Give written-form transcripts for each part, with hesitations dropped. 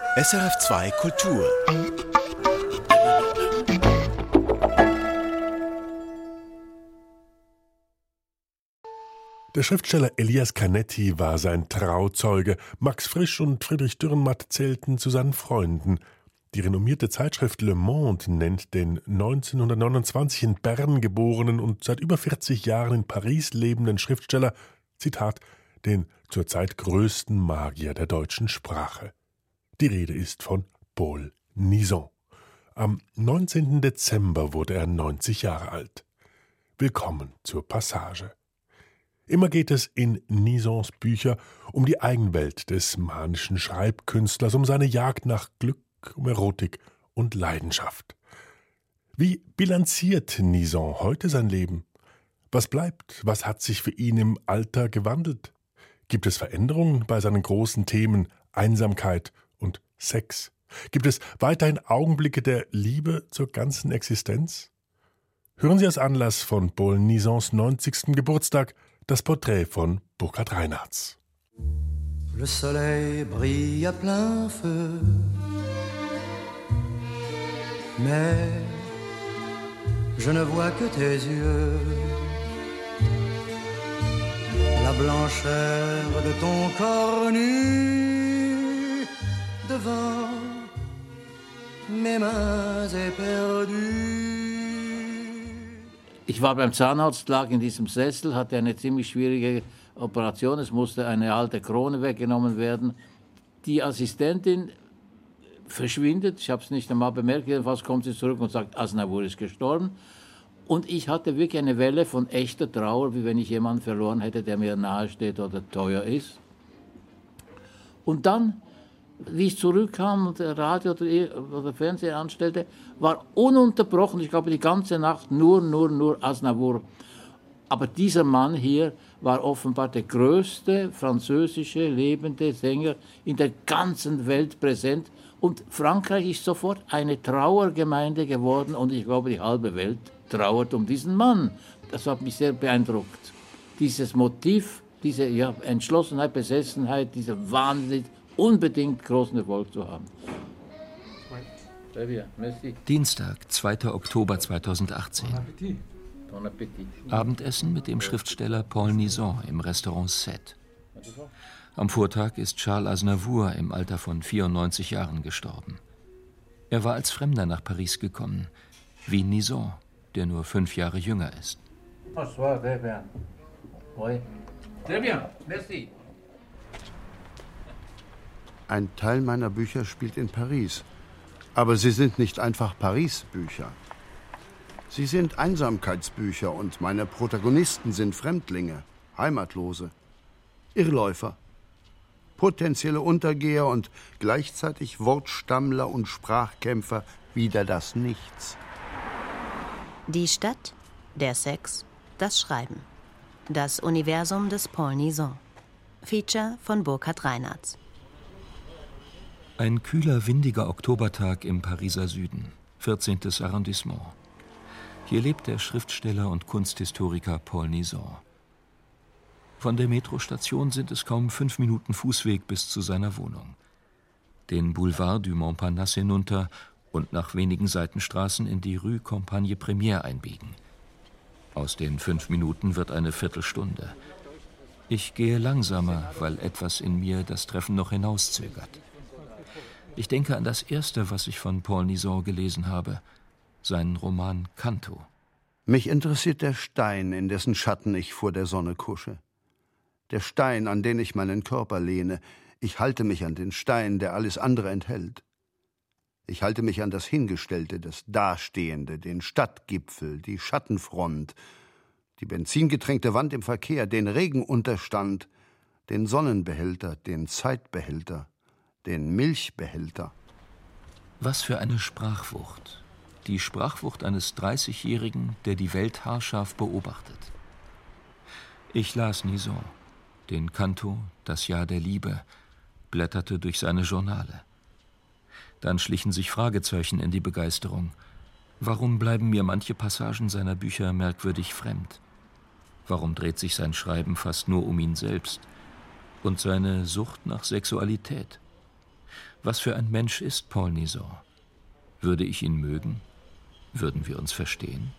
SRF2 Kultur. Der Schriftsteller Elias Canetti war sein Trauzeuge. Max Frisch und Friedrich Dürrenmatt zählten zu seinen Freunden. Die renommierte Zeitschrift Le Monde nennt den 1929 in Bern geborenen und seit über 40 Jahren in Paris lebenden Schriftsteller, Zitat, den zurzeit größten Magier der deutschen Sprache. Die Rede ist von Paul Nizan. Am 19. Dezember wurde er 90 Jahre alt. Willkommen zur Passage. Immer geht es in Nizans Bücher um die Eigenwelt des manischen Schreibkünstlers, um seine Jagd nach Glück, um Erotik und Leidenschaft. Wie bilanziert Nizan heute sein Leben? Was bleibt? Was hat sich für ihn im Alter gewandelt? Gibt es Veränderungen bei seinen großen Themen Einsamkeit und Sex? Gibt es weiterhin Augenblicke der Liebe zur ganzen Existenz? Hören Sie als Anlass von Paul Nizans 90. Geburtstag das Porträt von Burkhard Reinhartz. Le soleil brille à plein feu, mais je ne vois que tes yeux. La blancheur de ton corps nu devant mes mains éperdues. Ich war beim Zahnarzt, lag in diesem Sessel, hatte eine ziemlich schwierige Operation. Es musste eine alte Krone weggenommen werden. Die Assistentin verschwindet, ich habe es nicht einmal bemerkt, jedenfalls kommt sie zurück und sagt, Aznavour ist gestorben. Und ich hatte wirklich eine Welle von echter Trauer, wie wenn ich jemanden verloren hätte, der mir nahesteht oder teuer ist. Und dann, wie ich zurückkam und Radio oder Fernsehen anstellte, war ununterbrochen, ich glaube die ganze Nacht, nur Aznavour. Aber dieser Mann hier war offenbar der größte französische lebende Sänger in der ganzen Welt präsent. Und Frankreich ist sofort eine Trauergemeinde geworden und ich glaube, die halbe Welt trauert um diesen Mann. Das hat mich sehr beeindruckt. Dieses Motiv, diese Entschlossenheit, Besessenheit, dieser Wahnsinn, unbedingt großen Erfolg zu haben. Dienstag, 2. Oktober 2018. Abendessen mit dem Schriftsteller Paul Nizan im Restaurant Sète. Am Vortag ist Charles Aznavour im Alter von 94 Jahren gestorben. Er war als Fremder nach Paris gekommen, wie Nizan, der nur 5 Jahre jünger ist. Ein Teil meiner Bücher spielt in Paris. Aber sie sind nicht einfach Paris-Bücher. Sie sind Einsamkeitsbücher und meine Protagonisten sind Fremdlinge, Heimatlose, Irrläufer, potenzielle Untergeher und gleichzeitig Wortstammler und Sprachkämpfer wider das Nichts. Die Stadt, der Sex, das Schreiben. Das Universum des Paul Nizan. Feature von Burkhard Reinhartz. Ein kühler, windiger Oktobertag im Pariser Süden, 14. Arrondissement. Hier lebt der Schriftsteller und Kunsthistoriker Paul Nizan. Von der Metrostation sind es kaum 5 Minuten Fußweg bis zu seiner Wohnung. Den Boulevard du Montparnasse hinunter und nach wenigen Seitenstraßen in die Rue Campagne Première einbiegen. Aus den 5 Minuten wird eine Viertelstunde. Ich gehe langsamer, weil etwas in mir das Treffen noch hinauszögert. Ich denke an das Erste, was ich von Paul Nizan gelesen habe, seinen Roman Canto. Mich interessiert der Stein, in dessen Schatten ich vor der Sonne kusche. Der Stein, an den ich meinen Körper lehne. Ich halte mich an den Stein, der alles andere enthält. Ich halte mich an das Hingestellte, das Dastehende, den Stadtgipfel, die Schattenfront, die benzingetränkte Wand im Verkehr, den Regenunterstand, den Sonnenbehälter, den Zeitbehälter, den Milchbehälter. Was für eine Sprachwucht. Die Sprachwucht eines 30-Jährigen, der die Welt haarscharf beobachtet. Ich las Nizan, den Canto, das Jahr der Liebe, blätterte durch seine Journale. Dann schlichen sich Fragezeichen in die Begeisterung. Warum bleiben mir manche Passagen seiner Bücher merkwürdig fremd? Warum dreht sich sein Schreiben fast nur um ihn selbst? Und seine Sucht nach Sexualität? Was für ein Mensch ist Paul Nizan? Würde ich ihn mögen? Würden wir uns verstehen?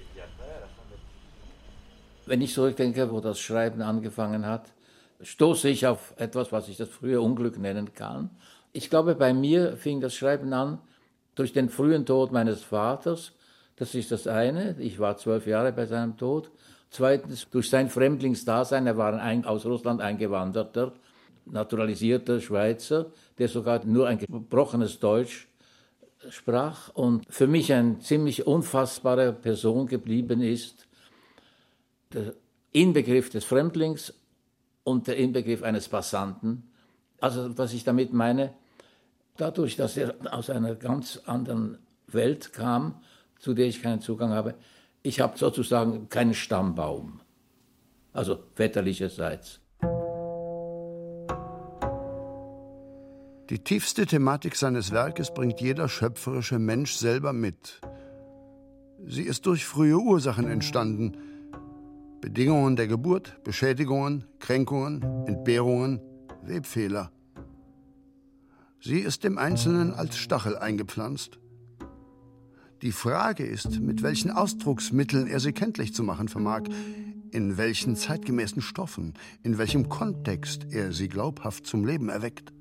Wenn ich zurückdenke, wo das Schreiben angefangen hat, stoße ich auf etwas, was ich das frühe Unglück nennen kann. Ich glaube, bei mir fing das Schreiben an durch den frühen Tod meines Vaters. Das ist das eine. Ich war 12 Jahre bei seinem Tod. Zweitens, durch sein Fremdlingsdasein. Er war aus Russland eingewanderter, naturalisierter Schweizer, der sogar nur ein gebrochenes Deutsch sprach und für mich eine ziemlich unfassbare Person geblieben ist. Der Inbegriff des Fremdlings und der Inbegriff eines Passanten. Also was ich damit meine, dadurch, dass er aus einer ganz anderen Welt kam, zu der ich keinen Zugang habe, ich habe sozusagen keinen Stammbaum, also väterlicherseits. Die tiefste Thematik seines Werkes bringt jeder schöpferische Mensch selber mit. Sie ist durch frühe Ursachen entstanden. Bedingungen der Geburt, Beschädigungen, Kränkungen, Entbehrungen, Webfehler. Sie ist dem Einzelnen als Stachel eingepflanzt. Die Frage ist, mit welchen Ausdrucksmitteln er sie kenntlich zu machen vermag, in welchen zeitgemäßen Stoffen, in welchem Kontext er sie glaubhaft zum Leben erweckt.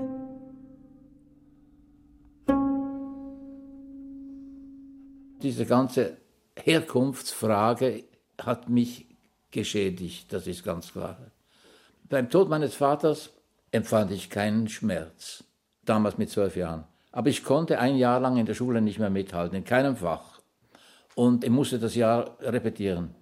Diese ganze Herkunftsfrage hat mich geschädigt, das ist ganz klar. Beim Tod meines Vaters empfand ich keinen Schmerz, damals mit 12 Jahren. Aber ich konnte ein Jahr lang in der Schule nicht mehr mithalten, in keinem Fach. Und ich musste das Jahr repetieren.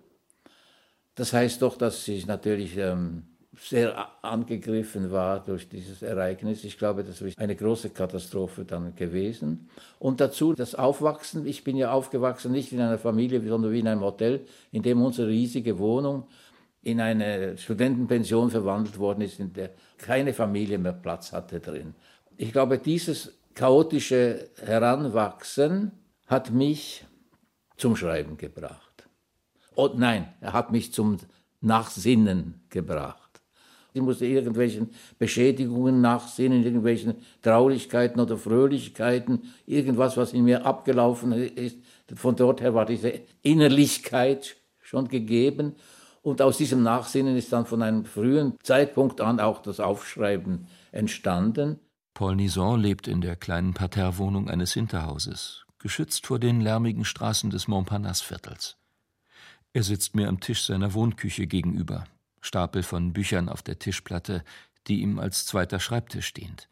Das heißt doch, dass ich natürlich sehr angegriffen war durch dieses Ereignis. Ich glaube, das ist eine große Katastrophe dann gewesen. Und dazu das Aufwachsen. Ich bin ja aufgewachsen, nicht in einer Familie, sondern wie in einem Hotel, in dem unsere riesige Wohnung in eine Studentenpension verwandelt worden ist, in der keine Familie mehr Platz hatte drin. Ich glaube, dieses chaotische Heranwachsen hat mich zum Schreiben gebracht. Und nein, er hat mich zum Nachsinnen gebracht. Ich musste irgendwelchen Beschädigungen nachsinnen, irgendwelchen Traurigkeiten oder Fröhlichkeiten, irgendwas, was in mir abgelaufen ist. Von dort her war diese Innerlichkeit schon gegeben. Und aus diesem Nachsinnen ist dann von einem frühen Zeitpunkt an auch das Aufschreiben entstanden. Paul Nizan lebt in der kleinen Parterrewohnung eines Hinterhauses, geschützt vor den lärmigen Straßen des Montparnasse-Viertels. Er sitzt mir am Tisch seiner Wohnküche gegenüber, Stapel von Büchern auf der Tischplatte, die ihm als zweiter Schreibtisch dient.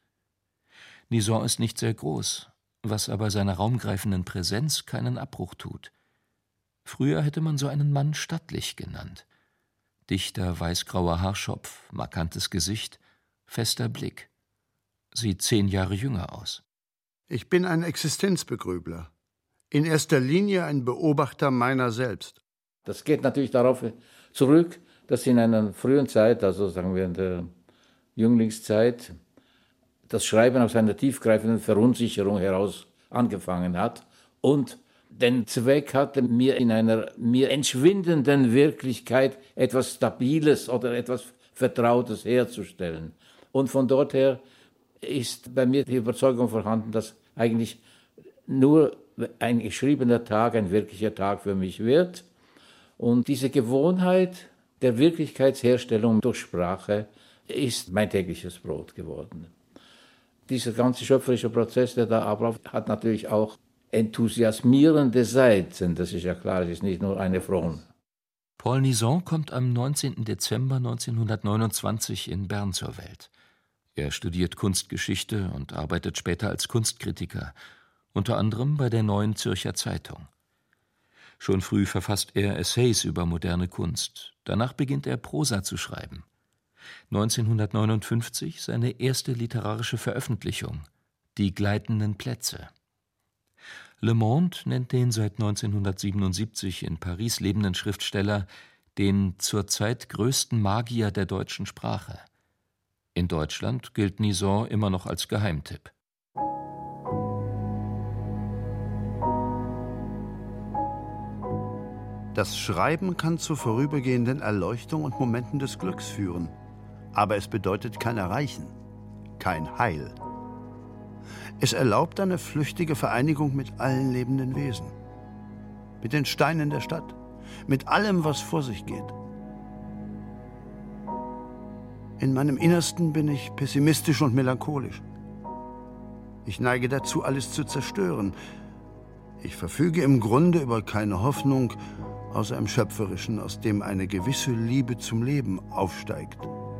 Nizan ist nicht sehr groß, was aber seiner raumgreifenden Präsenz keinen Abbruch tut. Früher hätte man so einen Mann stattlich genannt. Dichter weißgrauer Haarschopf, markantes Gesicht, fester Blick. Sieht 10 Jahre jünger aus. Ich bin ein Existenzbegrübler. In erster Linie ein Beobachter meiner selbst. Das geht natürlich darauf zurück, dass in einer frühen Zeit, also sagen wir in der Jünglingszeit, das Schreiben aus einer tiefgreifenden Verunsicherung heraus angefangen hat und den Zweck hatte, mir in einer mir entschwindenden Wirklichkeit etwas Stabiles oder etwas Vertrautes herzustellen. Und von dort her ist bei mir die Überzeugung vorhanden, dass eigentlich nur ein geschriebener Tag ein wirklicher Tag für mich wird. Und diese Gewohnheit der Wirklichkeitsherstellung durch Sprache ist mein tägliches Brot geworden. Dieser ganze schöpferische Prozess, der da abläuft, hat natürlich auch enthusiasmierende Seiten. Das ist ja klar, es ist nicht nur eine Frohn. Paul Nizan kommt am 19. Dezember 1929 in Bern zur Welt. Er studiert Kunstgeschichte und arbeitet später als Kunstkritiker, unter anderem bei der Neuen Zürcher Zeitung. Schon früh verfasst er Essays über moderne Kunst. Danach beginnt er Prosa zu schreiben. 1959 seine erste literarische Veröffentlichung, Die gleitenden Plätze. Le Monde nennt den seit 1977 in Paris lebenden Schriftsteller den zurzeit größten Magier der deutschen Sprache. In Deutschland gilt Nizan immer noch als Geheimtipp. Das Schreiben kann zu vorübergehenden Erleuchtung und Momenten des Glücks führen. Aber es bedeutet kein Erreichen, kein Heil. Es erlaubt eine flüchtige Vereinigung mit allen lebenden Wesen. Mit den Steinen der Stadt, mit allem, was vor sich geht. In meinem Innersten bin ich pessimistisch und melancholisch. Ich neige dazu, alles zu zerstören. Ich verfüge im Grunde über keine Hoffnung, außer im Schöpferischen, aus dem eine gewisse Liebe zum Leben aufsteigt.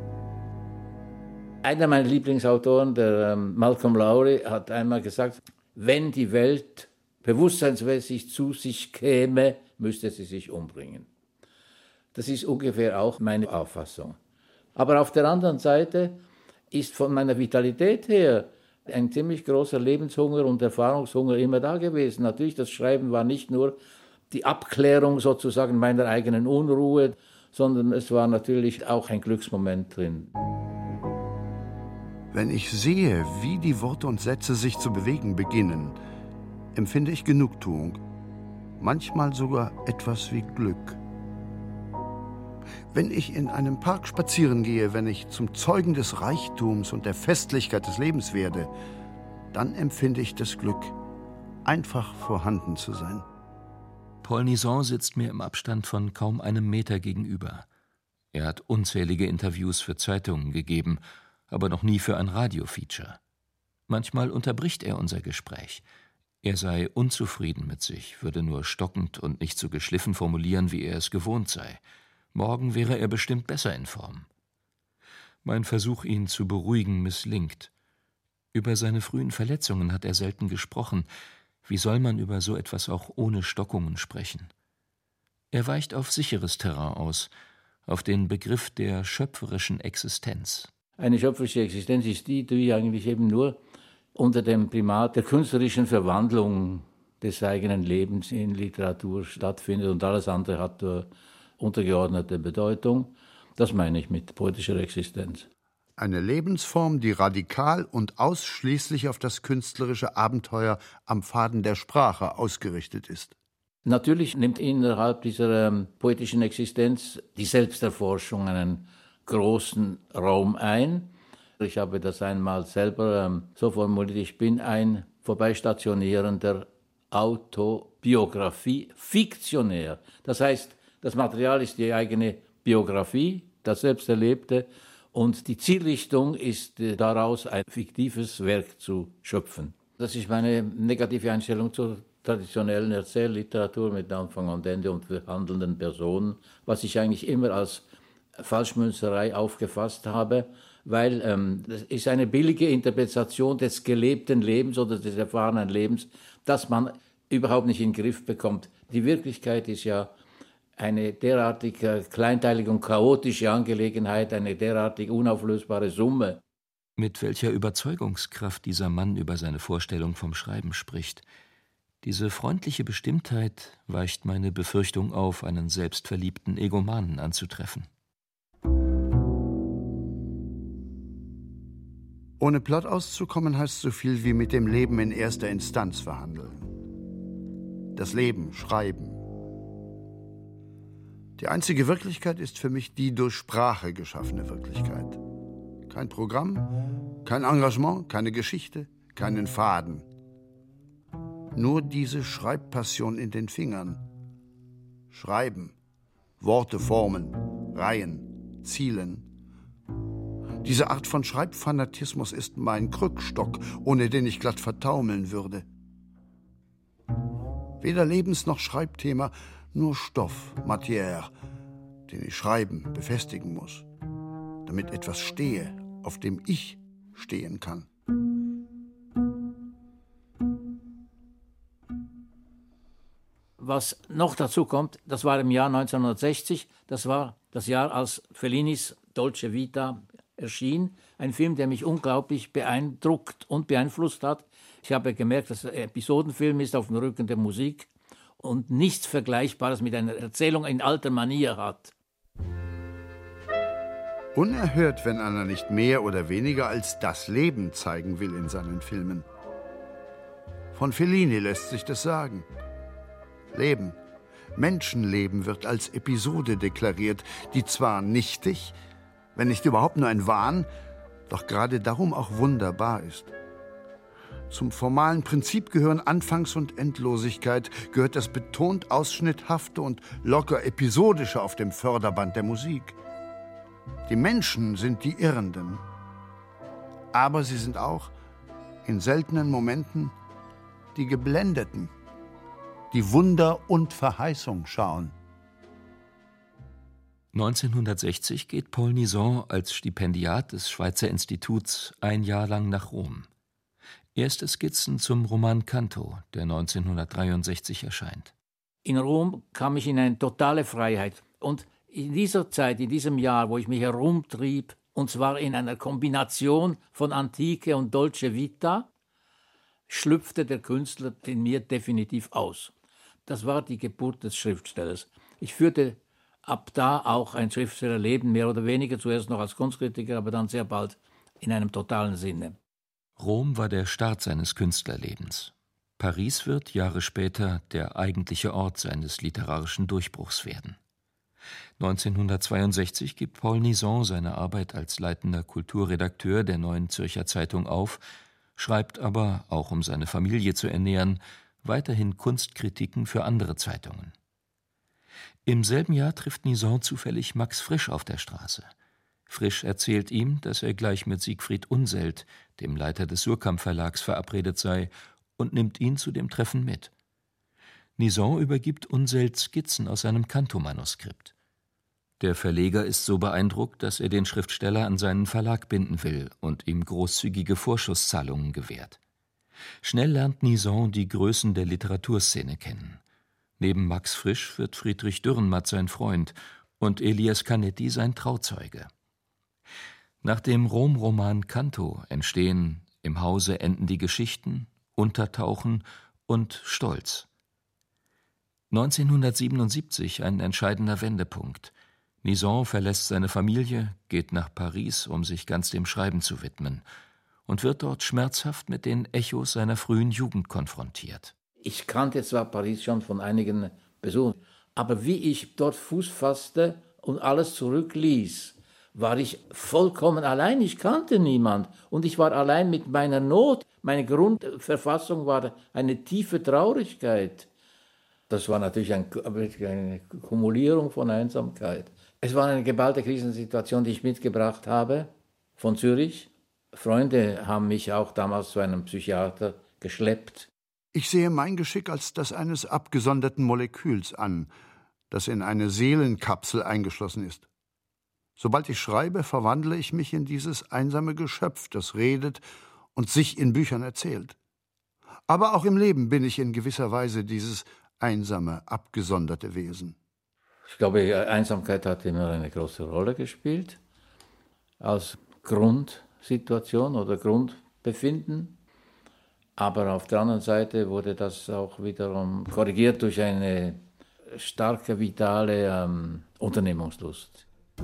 Einer meiner Lieblingsautoren, der Malcolm Lowry, hat einmal gesagt, wenn die Welt bewusstseinsmäßig zu sich käme, müsste sie sich umbringen. Das ist ungefähr auch meine Auffassung. Aber auf der anderen Seite ist von meiner Vitalität her ein ziemlich großer Lebenshunger und Erfahrungshunger immer da gewesen. Natürlich, das Schreiben war nicht nur die Abklärung sozusagen meiner eigenen Unruhe, sondern es war natürlich auch ein Glücksmoment drin. Wenn ich sehe, wie die Worte und Sätze sich zu bewegen beginnen, empfinde ich Genugtuung, manchmal sogar etwas wie Glück. Wenn ich in einem Park spazieren gehe, wenn ich zum Zeugen des Reichtums und der Festlichkeit des Lebens werde, dann empfinde ich das Glück, einfach vorhanden zu sein. Paul Nizan sitzt mir im Abstand von kaum einem Meter gegenüber. Er hat unzählige Interviews für Zeitungen gegeben, aber noch nie für ein Radiofeature. Manchmal unterbricht er unser Gespräch. Er sei unzufrieden mit sich, würde nur stockend und nicht so geschliffen formulieren, wie er es gewohnt sei. Morgen wäre er bestimmt besser in Form. Mein Versuch, ihn zu beruhigen, misslingt. Über seine frühen Verletzungen hat er selten gesprochen. Wie soll man über so etwas auch ohne Stockungen sprechen? Er weicht auf sicheres Terrain aus, auf den Begriff der schöpferischen Existenz. Eine schöpferische Existenz ist die eigentlich eben nur unter dem Primat der künstlerischen Verwandlung des eigenen Lebens in Literatur stattfindet und alles andere hat untergeordnete Bedeutung. Das meine ich mit poetischer Existenz. Eine Lebensform, die radikal und ausschließlich auf das künstlerische Abenteuer am Faden der Sprache ausgerichtet ist. Natürlich nimmt innerhalb dieser poetischen Existenz die Selbsterforschung einen großen Raum ein. Ich habe das einmal selber so formuliert, ich bin ein vorbeistationierender Autobiografie-Fiktionär. Das heißt, das Material ist die eigene Biografie, das Selbsterlebte, und die Zielrichtung ist daraus ein fiktives Werk zu schöpfen. Das ist meine negative Einstellung zur traditionellen Erzählliteratur mit Anfang und Ende und handelnden Personen, was ich eigentlich immer als Falschmünzerei aufgefasst habe, weil das ist eine billige Interpretation des gelebten Lebens oder des erfahrenen Lebens, das man überhaupt nicht in den Griff bekommt. Die Wirklichkeit ist ja eine derartig kleinteilige und chaotische Angelegenheit, eine derartig unauflösbare Summe. Mit welcher Überzeugungskraft dieser Mann über seine Vorstellung vom Schreiben spricht. Diese freundliche Bestimmtheit weicht meine Befürchtung auf, einen selbstverliebten Egomanen anzutreffen. Ohne Plot auszukommen, heißt so viel wie mit dem Leben in erster Instanz verhandeln. Das Leben schreiben. Die einzige Wirklichkeit ist für mich die durch Sprache geschaffene Wirklichkeit. Kein Programm, kein Engagement, keine Geschichte, keinen Faden. Nur diese Schreibpassion in den Fingern. Schreiben, Worte formen, reihen, zielen. Diese Art von Schreibfanatismus ist mein Krückstock, ohne den ich glatt vertaumeln würde. Weder Lebens- noch Schreibthema, nur Stoff, Matière, den ich schreiben, befestigen muss, damit etwas stehe, auf dem ich stehen kann. Was noch dazu kommt, das war im Jahr 1960, das war das Jahr, als Fellinis Dolce Vita erschien, ein Film, der mich unglaublich beeindruckt und beeinflusst hat. Ich habe gemerkt, dass es ein Episodenfilm ist auf dem Rücken der Musik und nichts Vergleichbares mit einer Erzählung in alter Manier hat. Unerhört, wenn einer nicht mehr oder weniger als das Leben zeigen will in seinen Filmen. Von Fellini lässt sich das sagen. Leben, Menschenleben wird als Episode deklariert, die zwar nichtig, wenn nicht überhaupt nur ein Wahn, doch gerade darum auch wunderbar ist. Zum formalen Prinzip gehören Anfangs- und Endlosigkeit, gehört das betont Ausschnitthafte und locker Episodische auf dem Förderband der Musik. Die Menschen sind die Irrenden, aber sie sind auch, in seltenen Momenten, die Geblendeten, die Wunder und Verheißung schauen. 1960 geht Paul Nizan als Stipendiat des Schweizer Instituts ein Jahr lang nach Rom. Erste Skizzen zum Roman Canto, der 1963 erscheint. In Rom kam ich in eine totale Freiheit. Und in dieser Zeit, in diesem Jahr, wo ich mich herumtrieb, und zwar in einer Kombination von Antike und Dolce Vita, schlüpfte der Künstler in mir definitiv aus. Das war die Geburt des Schriftstellers. Ich führte ab da auch ein Schriftstellerleben, mehr oder weniger, zuerst noch als Kunstkritiker, aber dann sehr bald in einem totalen Sinne. Rom war der Start seines Künstlerlebens. Paris wird Jahre später der eigentliche Ort seines literarischen Durchbruchs werden. 1962 gibt Paul Nizan seine Arbeit als leitender Kulturredakteur der Neuen Zürcher Zeitung auf, schreibt aber, auch um seine Familie zu ernähren, weiterhin Kunstkritiken für andere Zeitungen. Im selben Jahr trifft Nizan zufällig Max Frisch auf der Straße. Frisch erzählt ihm, dass er gleich mit Siegfried Unseld, dem Leiter des Suhrkamp-Verlags, verabredet sei und nimmt ihn zu dem Treffen mit. Nizan übergibt Unseld Skizzen aus seinem Canto-Manuskript. Der Verleger ist so beeindruckt, dass er den Schriftsteller an seinen Verlag binden will und ihm großzügige Vorschusszahlungen gewährt. Schnell lernt Nizan die Größen der Literaturszene kennen. Neben Max Frisch wird Friedrich Dürrenmatt sein Freund und Elias Canetti sein Trauzeuge. Nach dem Rom-Roman Canto entstehen Im Hause enden die Geschichten, Untertauchen und Stolz. 1977 ein entscheidender Wendepunkt. Nizan verlässt seine Familie, geht nach Paris, um sich ganz dem Schreiben zu widmen, und wird dort schmerzhaft mit den Echos seiner frühen Jugend konfrontiert. Ich kannte zwar Paris schon von einigen Besuchen, aber wie ich dort Fuß fasste und alles zurückließ, war ich vollkommen allein. Ich kannte niemand und ich war allein mit meiner Not. Meine Grundverfassung war eine tiefe Traurigkeit. Das war natürlich eine Kumulierung von Einsamkeit. Es war eine geballte Krisensituation, die ich mitgebracht habe von Zürich. Freunde haben mich auch damals zu einem Psychiater geschleppt. Ich sehe mein Geschick als das eines abgesonderten Moleküls an, das in eine Seelenkapsel eingeschlossen ist. Sobald ich schreibe, verwandle ich mich in dieses einsame Geschöpf, das redet und sich in Büchern erzählt. Aber auch im Leben bin ich in gewisser Weise dieses einsame, abgesonderte Wesen. Ich glaube, Einsamkeit hat immer eine große Rolle gespielt, als Grundsituation oder Grundbefinden. Aber auf der anderen Seite wurde das auch wiederum korrigiert durch eine starke, vitale Unternehmungslust.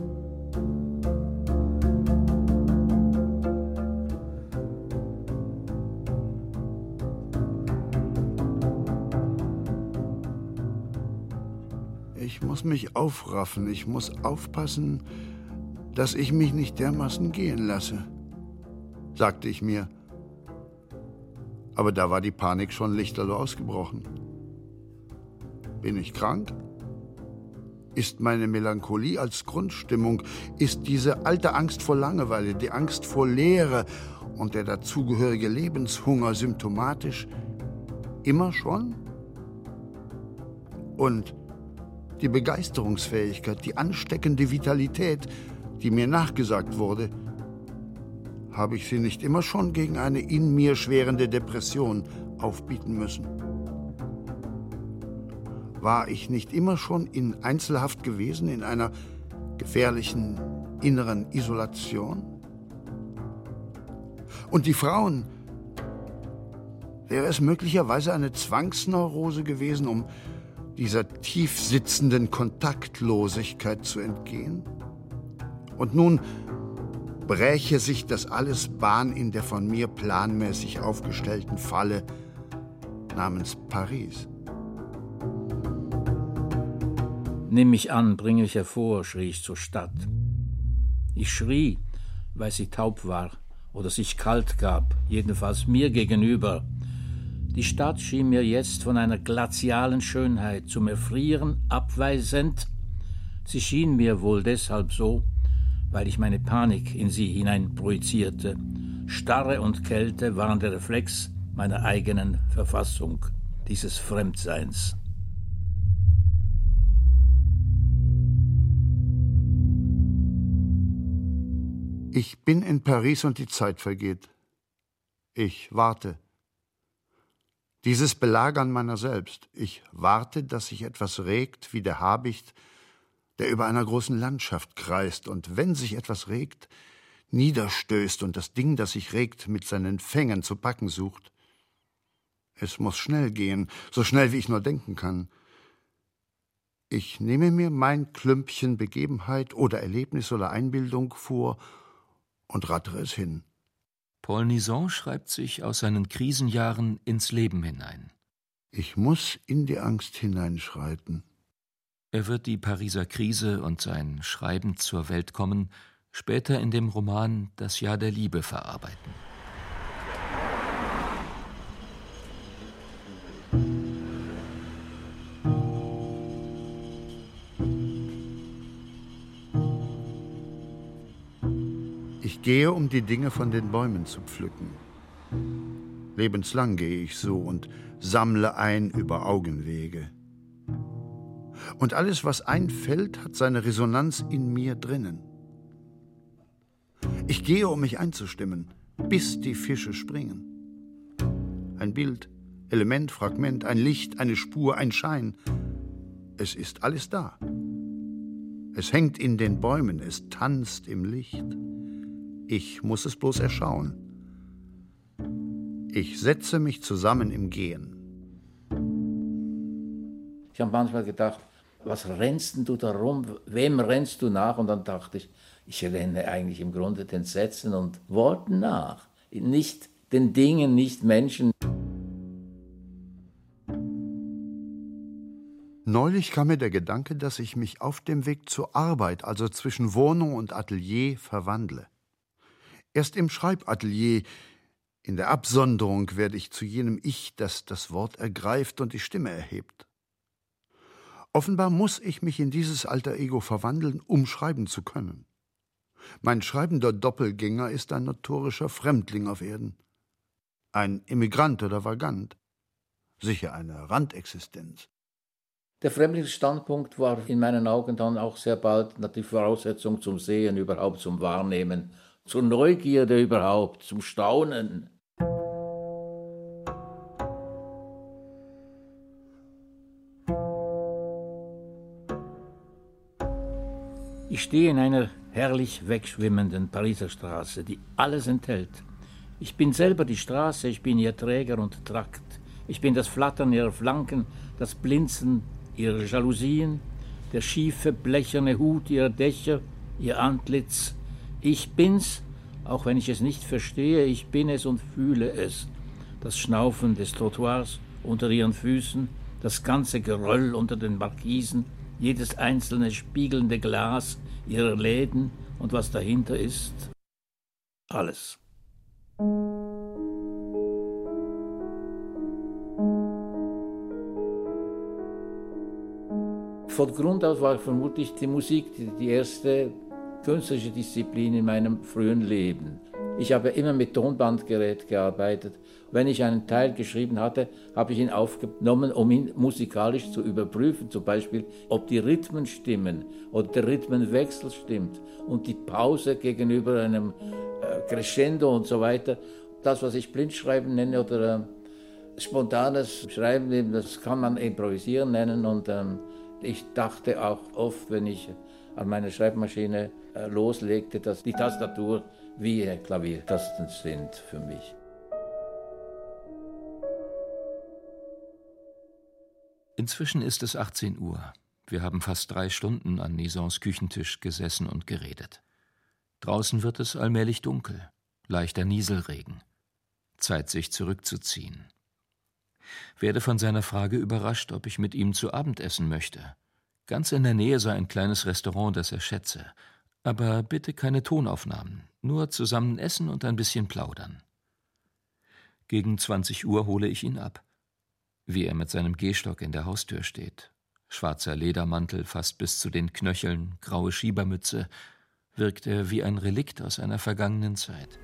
Ich muss mich aufraffen, ich muss aufpassen, dass ich mich nicht dermaßen gehen lasse, sagte ich mir. Aber da war die Panik schon lichterloh ausgebrochen. Bin ich krank? Ist meine Melancholie als Grundstimmung, ist diese alte Angst vor Langeweile, die Angst vor Leere und der dazugehörige Lebenshunger symptomatisch? Immer schon? Und die Begeisterungsfähigkeit, die ansteckende Vitalität, die mir nachgesagt wurde, habe ich sie nicht immer schon gegen eine in mir schwerende Depression aufbieten müssen? War ich nicht immer schon in Einzelhaft gewesen, in einer gefährlichen inneren Isolation? Und die Frauen, wäre es möglicherweise eine Zwangsneurose gewesen, um dieser tief sitzenden Kontaktlosigkeit zu entgehen? Und nun bräche sich das alles Bahn in der von mir planmäßig aufgestellten Falle namens Paris. Nimm mich an, bring mich hervor, schrie ich zur Stadt. Ich schrie, weil sie taub war oder sich kalt gab, jedenfalls mir gegenüber. Die Stadt schien mir jetzt von einer glazialen Schönheit zum Erfrieren abweisend. Sie schien mir wohl deshalb so, weil ich meine Panik in sie hinein projizierte. Starre und Kälte waren der Reflex meiner eigenen Verfassung, dieses Fremdseins. Ich bin in Paris und die Zeit vergeht. Ich warte. Dieses Belagern meiner selbst. Ich warte, dass sich etwas regt wie der Habicht, der über einer großen Landschaft kreist und, wenn sich etwas regt, niederstößt und das Ding, das sich regt, mit seinen Fängen zu packen sucht. Es muss schnell gehen, so schnell wie ich nur denken kann. Ich nehme mir mein Klümpchen Begebenheit oder Erlebnis oder Einbildung vor und rattere es hin. Paul Nizon schreibt sich aus seinen Krisenjahren ins Leben hinein. Ich muss in die Angst hineinschreiten. Er wird die Pariser Krise und sein Schreiben zur Welt kommen später in dem Roman Das Jahr der Liebe verarbeiten. Ich gehe, um die Dinge von den Bäumen zu pflücken. Lebenslang gehe ich so und sammle ein über Augenwege. Und alles, was einfällt, hat seine Resonanz in mir drinnen. Ich gehe, um mich einzustimmen, bis die Fische springen. Ein Bild, Element, Fragment, ein Licht, eine Spur, ein Schein. Es ist alles da. Es hängt in den Bäumen, es tanzt im Licht. Ich muss es bloß erschauen. Ich setze mich zusammen im Gehen. Ich habe manchmal gedacht, was rennst denn du da rum? Wem rennst du nach? Und dann dachte ich renne eigentlich im Grunde den Sätzen und Worten nach. Nicht den Dingen, nicht Menschen. Neulich kam mir der Gedanke, dass ich mich auf dem Weg zur Arbeit, also zwischen Wohnung und Atelier, verwandle. Erst im Schreibatelier, in der Absonderung, werde ich zu jenem Ich, das das Wort ergreift und die Stimme erhebt. Offenbar muss ich mich in dieses alter Ego verwandeln, um schreiben zu können. Mein schreibender Doppelgänger ist ein notorischer Fremdling auf Erden. Ein Immigrant oder Vagant. Sicher eine Randexistenz. Der Fremdlingsstandpunkt war in meinen Augen dann auch sehr bald die Voraussetzung zum Sehen, überhaupt zum Wahrnehmen, zur Neugierde überhaupt, zum Staunen. Ich stehe in einer herrlich wegschwimmenden Pariser Straße, die alles enthält. Ich bin selber die Straße, ich bin ihr Träger und Trakt. Ich bin das Flattern ihrer Flanken, das Blinzen ihrer Jalousien, der schiefe, blecherne Hut ihrer Dächer, ihr Antlitz. Ich bin's, auch wenn ich es nicht verstehe, ich bin es und fühle es. Das Schnaufen des Trottoirs unter ihren Füßen, das ganze Geröll unter den Markisen, jedes einzelne spiegelnde Glas ihrer Läden und was dahinter ist. Alles. Von Grund aus war vermutlich die Musik die erste künstlerische Disziplin in meinem frühen Leben. Ich habe immer mit Tonbandgerät gearbeitet. Wenn ich einen Teil geschrieben hatte, habe ich ihn aufgenommen, um ihn musikalisch zu überprüfen. Zum Beispiel, ob die Rhythmen stimmen oder der Rhythmenwechsel stimmt und die Pause gegenüber einem Crescendo und so weiter. Das, was ich Blindschreiben nenne oder spontanes Schreiben, das kann man improvisieren nennen. Und ich dachte auch oft, wenn ich an meiner Schreibmaschine loslegte, dass die Tastatur wie Klaviertasten sind für mich. Inzwischen ist es 18 Uhr. Wir haben fast 3 Stunden an Nizons Küchentisch gesessen und geredet. Draußen wird es allmählich dunkel, leichter Nieselregen. Zeit, sich zurückzuziehen. Werde von seiner Frage überrascht, ob ich mit ihm zu Abend essen möchte. Ganz in der Nähe sei ein kleines Restaurant, das er schätze. Aber bitte keine Tonaufnahmen, Nur zusammen essen und ein bisschen plaudern. Gegen 20 Uhr hole ich ihn ab. Wie er mit seinem Gehstock in der Haustür steht. Schwarzer Ledermantel fast bis zu den Knöcheln, graue Schiebermütze, wirkt er wie ein Relikt aus einer vergangenen Zeit.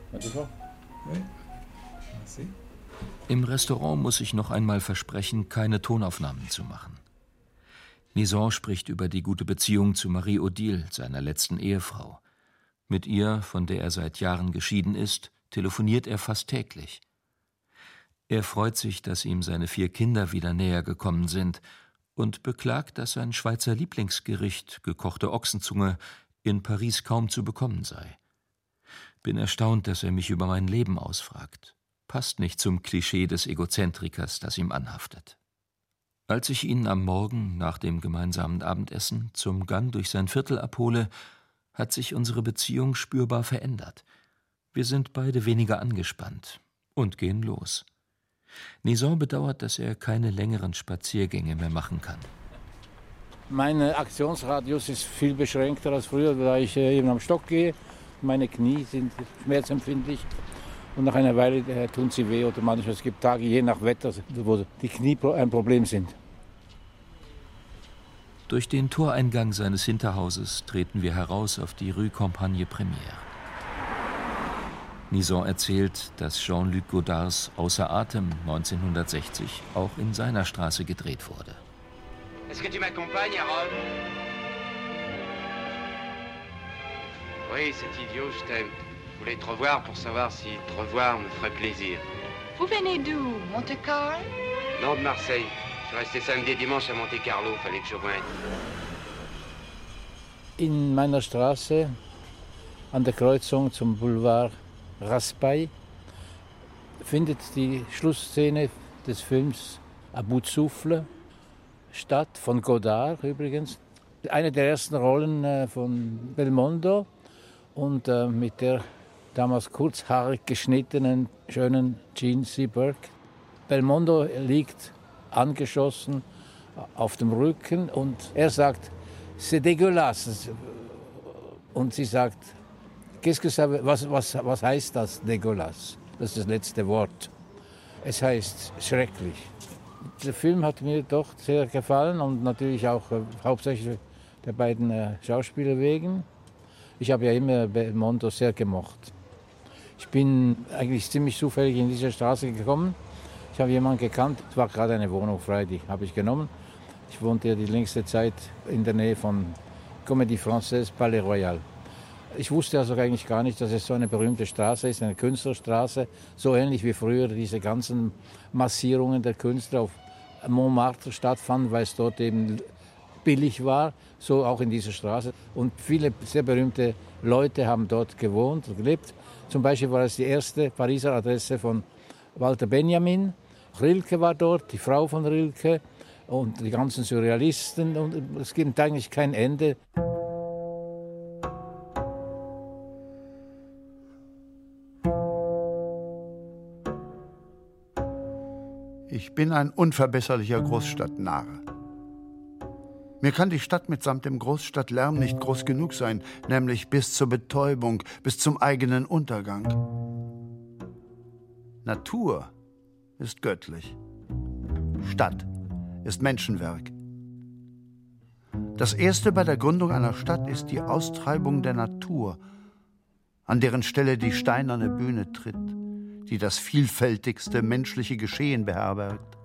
Im Restaurant muss ich noch einmal versprechen, keine Tonaufnahmen zu machen. Nizan spricht über die gute Beziehung zu Marie Odile, seiner letzten Ehefrau. Mit ihr, von der er seit Jahren geschieden ist, telefoniert er fast täglich. Er freut sich, dass ihm seine 4 Kinder wieder näher gekommen sind und beklagt, dass sein Schweizer Lieblingsgericht, gekochte Ochsenzunge, in Paris kaum zu bekommen sei. Bin erstaunt, dass er mich über mein Leben ausfragt. Passt nicht zum Klischee des Egozentrikers, das ihm anhaftet. Als ich ihn am Morgen nach dem gemeinsamen Abendessen zum Gang durch sein Viertel abhole, hat sich unsere Beziehung spürbar verändert. Wir sind beide weniger angespannt und gehen los. Nizan bedauert, dass er keine längeren Spaziergänge mehr machen kann. Mein Aktionsradius ist viel beschränkter als früher, weil ich eben am Stock gehe. Meine Knie sind schmerzempfindlich und nach einer Weile tun sie weh. Oder manchmal, es gibt Tage, je nach Wetter, wo die Knie ein Problem sind. Durch den Toreingang seines Hinterhauses treten wir heraus auf die Rue Campagne Première. Nizan erzählt, dass Jean-Luc Godards Außer Atem 1960 auch in seiner Straße gedreht wurde. Est-ce que tu m'accompagnes à Rome? Oui, c'est idiot, je t'aime. Je voulais te revoir pour savoir si te revoir me ferait plaisir. Vous venez d'où? Monte-Carlo? Non, de Marseille. Je suis resté samedi et dimanche à Monte-Carlo, fallait que je revienne. In meiner Straße, an der Kreuzung zum Boulevard Raspail, findet die Schlussszene des Films À bout de souffle statt, von Godard übrigens. Eine der ersten Rollen von Belmondo und mit der damals kurzhaarig geschnittenen, schönen Jean Seberg. Belmondo liegt angeschossen auf dem Rücken und er sagt, c'est dégueulasse. Und sie sagt, was heißt das, dégueulasse? Das ist das letzte Wort. Es heißt schrecklich. Der Film hat mir doch sehr gefallen und natürlich auch hauptsächlich der beiden Schauspieler wegen. Ich habe ja immer Belmondo sehr gemocht. Ich bin eigentlich ziemlich zufällig in diese Straße gekommen. Ich habe jemanden gekannt, es war gerade eine Wohnung frei, die habe ich genommen. Ich wohnte ja die längste Zeit in der Nähe von Comédie Française, Palais Royal. Ich wusste also eigentlich gar nicht, dass es so eine berühmte Straße ist, eine Künstlerstraße, so ähnlich wie früher diese ganzen Massierungen der Künstler auf Montmartre stattfanden, weil es dort eben billig war, so auch in dieser Straße. Und viele sehr berühmte Leute haben dort gewohnt und gelebt. Zum Beispiel war es die erste Pariser Adresse von Walter Benjamin. Rilke war dort, die Frau von Rilke und die ganzen Surrealisten. Und es gibt eigentlich kein Ende. Ich bin ein unverbesserlicher Großstadtnarr. Mir kann die Stadt mitsamt dem Großstadtlärm nicht groß genug sein, nämlich bis zur Betäubung, bis zum eigenen Untergang. Natur ist göttlich. Stadt ist Menschenwerk. Das Erste bei der Gründung einer Stadt ist die Austreibung der Natur, an deren Stelle die steinerne Bühne tritt, die das vielfältigste menschliche Geschehen beherbergt.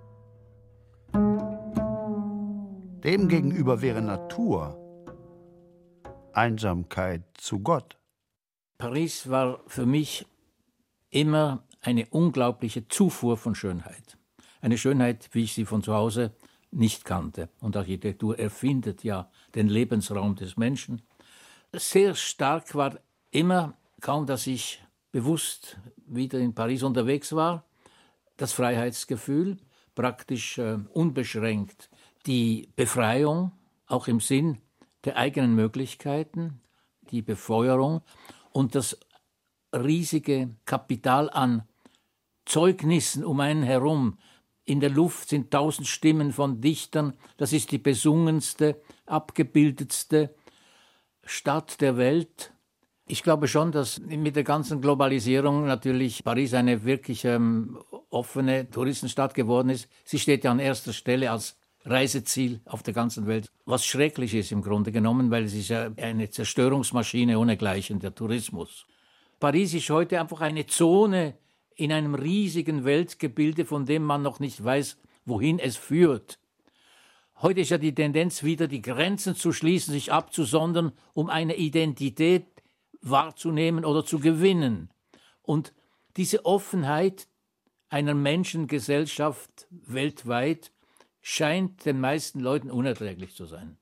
Demgegenüber wäre Natur Einsamkeit zu Gott. Paris war für mich immer eine unglaubliche Zufuhr von Schönheit. Eine Schönheit, wie ich sie von zu Hause nicht kannte. Und Architektur erfindet ja den Lebensraum des Menschen. Sehr stark war immer, kaum dass ich bewusst wieder in Paris unterwegs war, das Freiheitsgefühl, praktisch unbeschränkt. Die Befreiung, auch im Sinn der eigenen Möglichkeiten, die Befeuerung und das riesige Kapital an Zeugnissen um einen herum. In der Luft sind 1000 Stimmen von Dichtern. Das ist die besungenste, abgebildetste Stadt der Welt. Ich glaube schon, dass mit der ganzen Globalisierung natürlich Paris eine wirklich offene Touristenstadt geworden ist. Sie steht ja an erster Stelle als Reiseziel auf der ganzen Welt, was schrecklich ist im Grunde genommen, weil es ist ja eine Zerstörungsmaschine ohnegleichen, der Tourismus. Paris ist heute einfach eine Zone in einem riesigen Weltgebilde, von dem man noch nicht weiß, wohin es führt. Heute ist ja die Tendenz wieder, die Grenzen zu schließen, sich abzusondern, um eine Identität wahrzunehmen oder zu gewinnen. Und diese Offenheit einer Menschengesellschaft weltweit scheint den meisten Leuten unerträglich zu sein.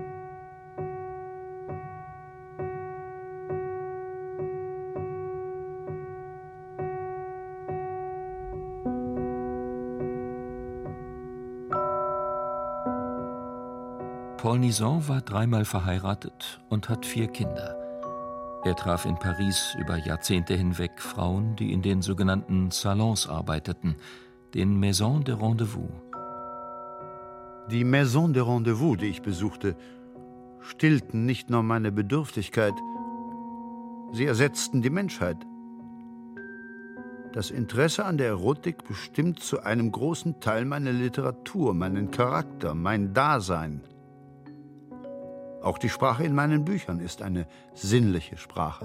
Paul Nizan war 3-mal verheiratet und hat 4 Kinder. Er traf in Paris über Jahrzehnte hinweg Frauen, die in den sogenannten Salons arbeiteten, den Maisons de Rendezvous. Die Maison de Rendezvous, die ich besuchte, stillten nicht nur meine Bedürftigkeit, sie ersetzten die Menschheit. Das Interesse an der Erotik bestimmt zu einem großen Teil meine Literatur, meinen Charakter, mein Dasein. Auch die Sprache in meinen Büchern ist eine sinnliche Sprache.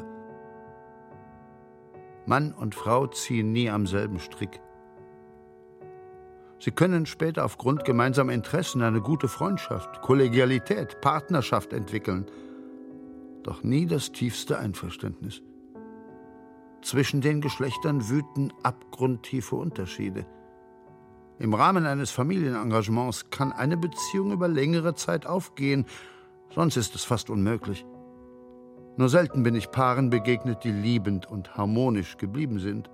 Mann und Frau ziehen nie am selben Strick. Sie können später aufgrund gemeinsamer Interessen eine gute Freundschaft, Kollegialität, Partnerschaft entwickeln, doch nie das tiefste Einverständnis. Zwischen den Geschlechtern wüten abgrundtiefe Unterschiede. Im Rahmen eines Familienengagements kann eine Beziehung über längere Zeit aufgehen, sonst ist es fast unmöglich. Nur selten bin ich Paaren begegnet, die liebend und harmonisch geblieben sind.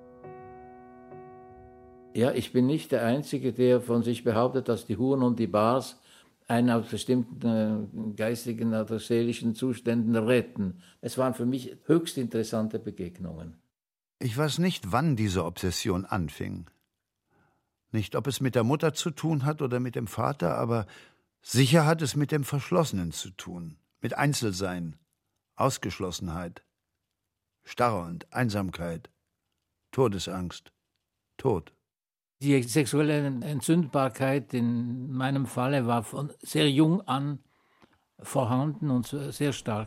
Ja, ich bin nicht der Einzige, der von sich behauptet, dass die Huren und die Bars einen aus bestimmten geistigen oder seelischen Zuständen retten. Es waren für mich höchst interessante Begegnungen. Ich weiß nicht, wann diese Obsession anfing. Nicht, ob es mit der Mutter zu tun hat oder mit dem Vater, aber sicher hat es mit dem Verschlossenen zu tun, mit Einzelsein, Ausgeschlossenheit, Starre und Einsamkeit, Todesangst, Tod. Die sexuelle Entzündbarkeit in meinem Falle war von sehr jung an vorhanden und sehr stark.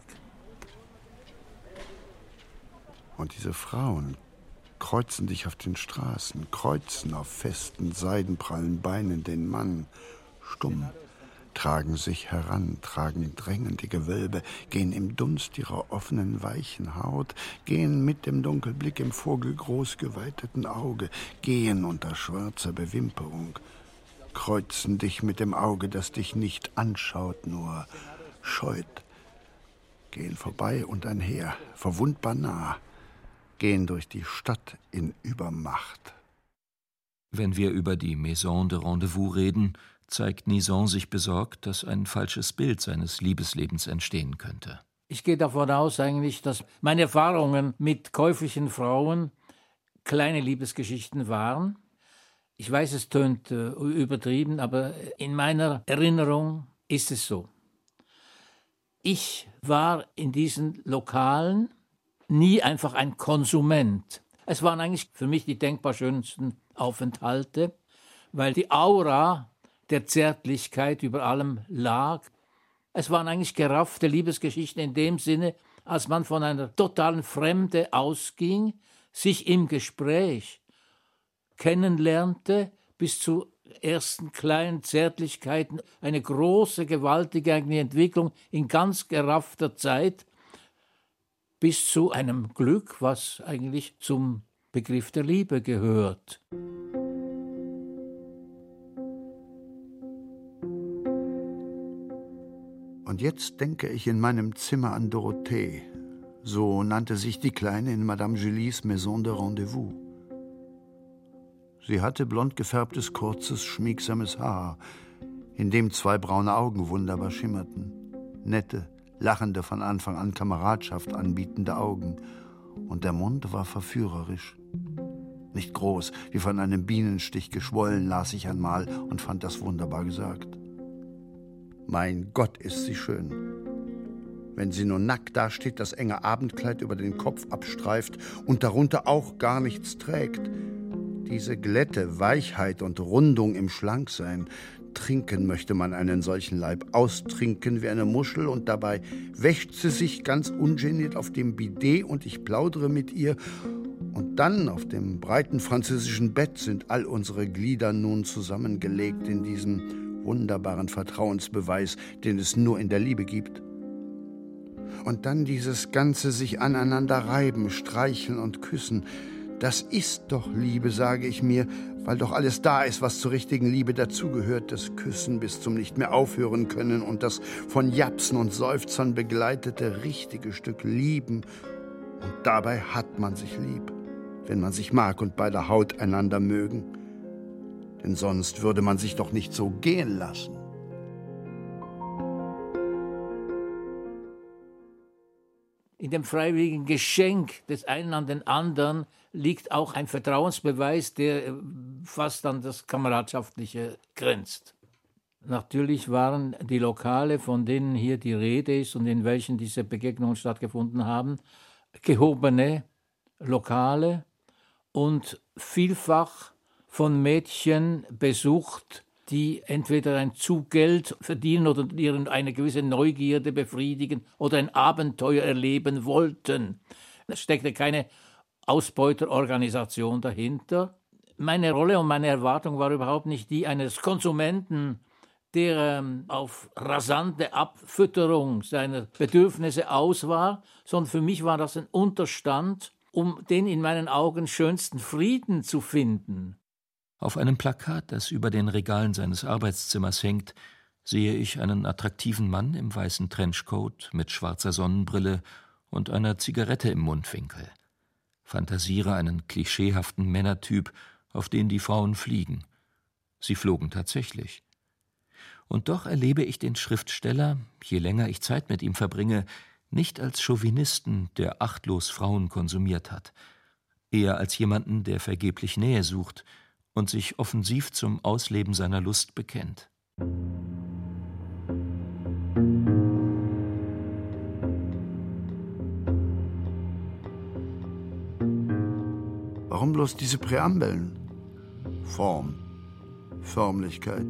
Und diese Frauen kreuzen dich auf den Straßen, kreuzen auf festen, seidenprallen Beinen den Mann, stumm, tragen sich heran, drängen die Gewölbe, gehen im Dunst ihrer offenen, weichen Haut, gehen mit dem Dunkelblick im vogelgroß geweiteten Auge, gehen unter schwarzer Bewimperung, kreuzen dich mit dem Auge, das dich nicht anschaut, nur scheut, gehen vorbei und einher, verwundbar nah, gehen durch die Stadt in Übermacht. Wenn wir über die Maison de Rendezvous reden, zeigt Nizan sich besorgt, dass ein falsches Bild seines Liebeslebens entstehen könnte. Ich gehe davon aus eigentlich, dass meine Erfahrungen mit käuflichen Frauen kleine Liebesgeschichten waren. Ich weiß, es tönt übertrieben, aber in meiner Erinnerung ist es so. Ich war in diesen Lokalen nie einfach ein Konsument. Es waren eigentlich für mich die denkbar schönsten Aufenthalte, weil die Aura der Zärtlichkeit über allem lag. Es waren eigentlich geraffte Liebesgeschichten in dem Sinne, als man von einer totalen Fremde ausging, sich im Gespräch kennenlernte, bis zu ersten kleinen Zärtlichkeiten, eine große, gewaltige Entwicklung in ganz geraffter Zeit, bis zu einem Glück, was eigentlich zum Begriff der Liebe gehört. Und jetzt denke ich in meinem Zimmer an Dorothée. So nannte sich die Kleine in Madame Julies Maison de Rendezvous. Sie hatte blond gefärbtes, kurzes, schmiegsames Haar, in dem 2 braune Augen wunderbar schimmerten. Nette, lachende, von Anfang an Kameradschaft anbietende Augen. Und der Mund war verführerisch. Nicht groß, wie von einem Bienenstich geschwollen, las ich einmal und fand das wunderbar gesagt. Mein Gott, ist sie schön. Wenn sie nur nackt dasteht, das enge Abendkleid über den Kopf abstreift und darunter auch gar nichts trägt. Diese Glätte, Weichheit und Rundung im Schlanksein. Trinken möchte man einen solchen Leib, austrinken wie eine Muschel, und dabei wäscht sie sich ganz ungeniert auf dem Bidet und ich plaudere mit ihr. Und dann auf dem breiten französischen Bett sind all unsere Glieder nun zusammengelegt in diesen wunderbaren Vertrauensbeweis, den es nur in der Liebe gibt. Und dann dieses ganze sich aneinander reiben, streicheln und küssen. Das ist doch Liebe, sage ich mir, weil doch alles da ist, was zur richtigen Liebe dazugehört. Das Küssen bis zum nicht mehr aufhören können und das von Japsen und Seufzern begleitete richtige Stück Lieben. Und dabei hat man sich lieb, wenn man sich mag und bei der Haut einander mögen. Denn sonst würde man sich doch nicht so gehen lassen. In dem freiwilligen Geschenk des einen an den anderen liegt auch ein Vertrauensbeweis, der fast an das Kameradschaftliche grenzt. Natürlich waren die Lokale, von denen hier die Rede ist und in welchen diese Begegnungen stattgefunden haben, gehobene Lokale und vielfach von Mädchen besucht, die entweder ein Zugeld verdienen oder eine gewisse Neugierde befriedigen oder ein Abenteuer erleben wollten. Es steckte keine Ausbeuterorganisation dahinter. Meine Rolle und meine Erwartung war überhaupt nicht die eines Konsumenten, der auf rasante Abfütterung seiner Bedürfnisse aus war, sondern für mich war das ein Unterstand, um den in meinen Augen schönsten Frieden zu finden. Auf einem Plakat, das über den Regalen seines Arbeitszimmers hängt, sehe ich einen attraktiven Mann im weißen Trenchcoat mit schwarzer Sonnenbrille und einer Zigarette im Mundwinkel. Fantasiere einen klischeehaften Männertyp, auf den die Frauen fliegen. Sie flogen tatsächlich. Und doch erlebe ich den Schriftsteller, je länger ich Zeit mit ihm verbringe, nicht als Chauvinisten, der achtlos Frauen konsumiert hat, eher als jemanden, der vergeblich Nähe sucht und sich offensiv zum Ausleben seiner Lust bekennt. Warum bloß diese Präambeln? Form, Förmlichkeit.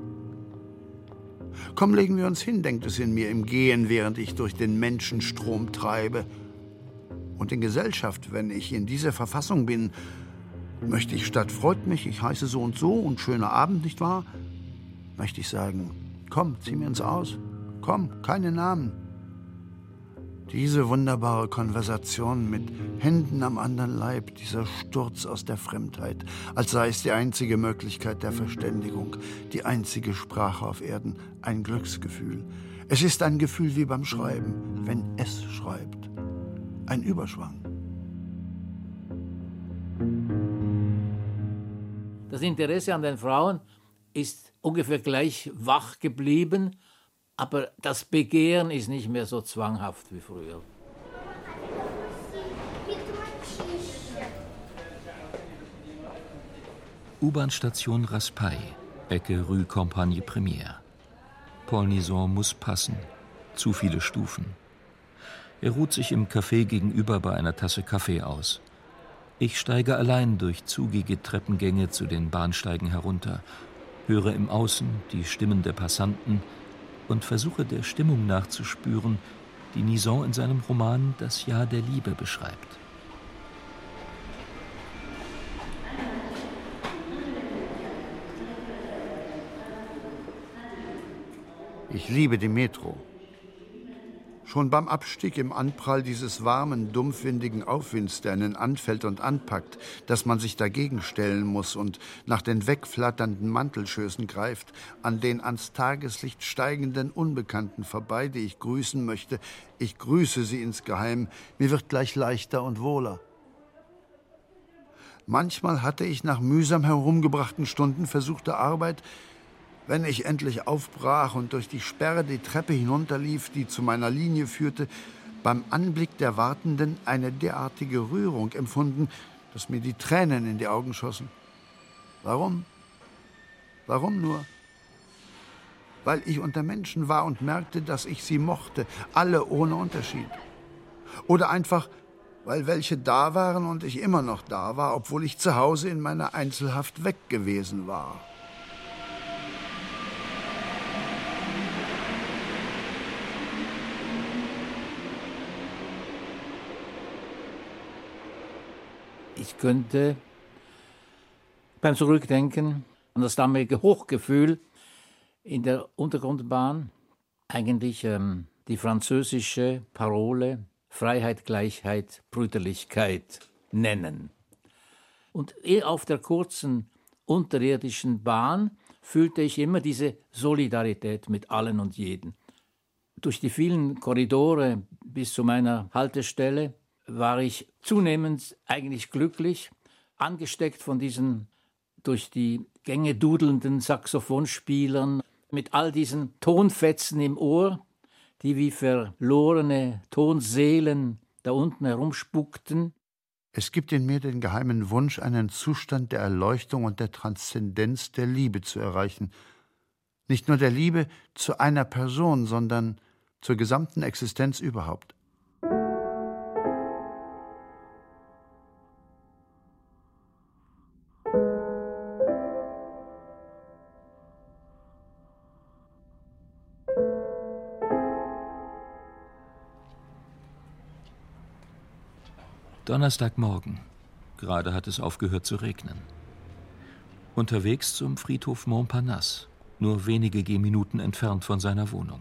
Komm, legen wir uns hin, denkt es in mir im Gehen, während ich durch den Menschenstrom treibe. Und in Gesellschaft, wenn ich in dieser Verfassung bin, möchte ich statt freut mich, ich heiße so und schöner Abend, nicht wahr? Möchte ich sagen, komm, zieh mir ins Aus. Komm, keine Namen. Diese wunderbare Konversation mit Händen am anderen Leib, dieser Sturz aus der Fremdheit, als sei es die einzige Möglichkeit der Verständigung, die einzige Sprache auf Erden, ein Glücksgefühl. Es ist ein Gefühl wie beim Schreiben, wenn es schreibt. Ein Überschwang. Das Interesse an den Frauen ist ungefähr gleich wach geblieben, aber das Begehren ist nicht mehr so zwanghaft wie früher. U-Bahn-Station Raspail, Ecke Rue Campagne Première. Paul Nizon muss passen. Zu viele Stufen. Er ruht sich im Café gegenüber bei einer Tasse Kaffee aus. Ich steige allein durch zugige Treppengänge zu den Bahnsteigen herunter, höre im Außen die Stimmen der Passanten und versuche der Stimmung nachzuspüren, die Nizon in seinem Roman Das Jahr der Liebe beschreibt. Ich liebe die Metro. Schon beim Abstieg im Anprall dieses warmen, dumpfwindigen Aufwinds, der einen anfällt und anpackt, dass man sich dagegen stellen muss und nach den wegflatternden Mantelschößen greift, an den ans Tageslicht steigenden Unbekannten vorbei, die ich grüßen möchte. Ich grüße sie insgeheim, mir wird gleich leichter und wohler. Manchmal hatte ich nach mühsam herumgebrachten Stunden versuchter Arbeit, wenn ich endlich aufbrach und durch die Sperre die Treppe hinunterlief, die zu meiner Linie führte, beim Anblick der Wartenden eine derartige Rührung empfunden, dass mir die Tränen in die Augen schossen. Warum? Warum nur? weil ich unter Menschen war und merkte, dass ich sie mochte, alle ohne Unterschied. Oder einfach, weil welche da waren und ich immer noch da war, obwohl ich zu Hause in meiner Einzelhaft weg gewesen war. Ich könnte beim Zurückdenken an das damalige Hochgefühl in der Untergrundbahn eigentlich die französische Parole Freiheit, Gleichheit, Brüderlichkeit nennen. Und auf der kurzen unterirdischen Bahn fühlte ich immer diese Solidarität mit allen und jeden. Durch die vielen Korridore bis zu meiner Haltestelle war ich zunehmend eigentlich glücklich, angesteckt von diesen durch die Gänge dudelnden Saxophonspielern, mit all diesen Tonfetzen im Ohr, die wie verlorene Tonseelen da unten herumspukten. Es gibt in mir den geheimen Wunsch, einen Zustand der Erleuchtung und der Transzendenz der Liebe zu erreichen. Nicht nur der Liebe zu einer Person, sondern zur gesamten Existenz überhaupt. Donnerstagmorgen. Gerade hat es aufgehört zu regnen. Unterwegs zum Friedhof Montparnasse, nur wenige Gehminuten entfernt von seiner Wohnung.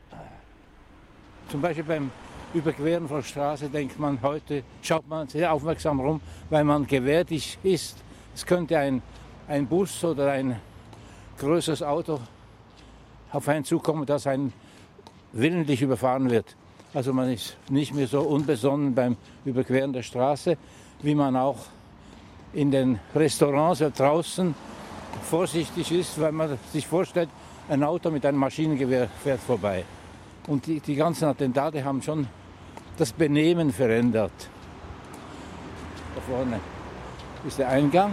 Zum Beispiel beim Überqueren von der Straße denkt man heute, schaut man sehr aufmerksam rum, weil man gewärtig ist. Es könnte ein Bus oder ein größeres Auto auf einen zukommen, das einen willentlich überfahren wird. Also man ist nicht mehr so unbesonnen beim Überqueren der Straße, wie man auch in den Restaurants draußen vorsichtig ist, weil man sich vorstellt, ein Auto mit einem Maschinengewehr fährt vorbei. Und die ganzen Attentate haben schon das Benehmen verändert. Da vorne ist der Eingang.